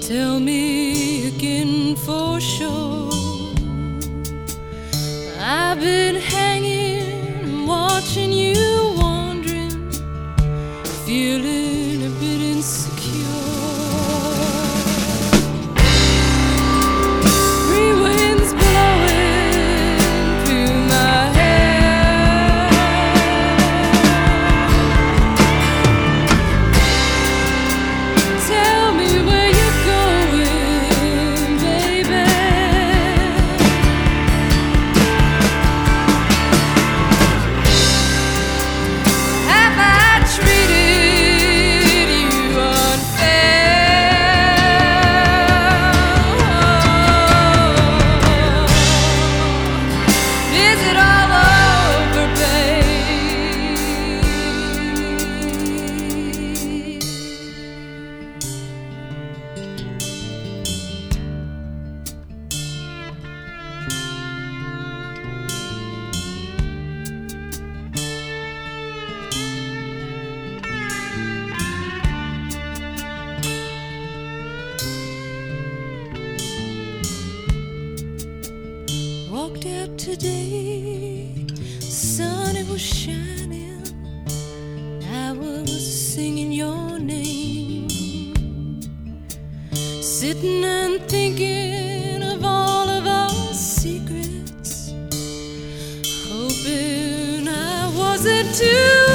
Tell me again for sure. I've been hanging, watching you wandering, feeling a bit insecure. Free winds blowing through my hair. Tell me where you're going, baby. Have I treated you unfair? Is it all over, babe? Walked out today, the sun it was shining. I was singing your name, sitting and thinking of all of our secrets, hoping I wasn't too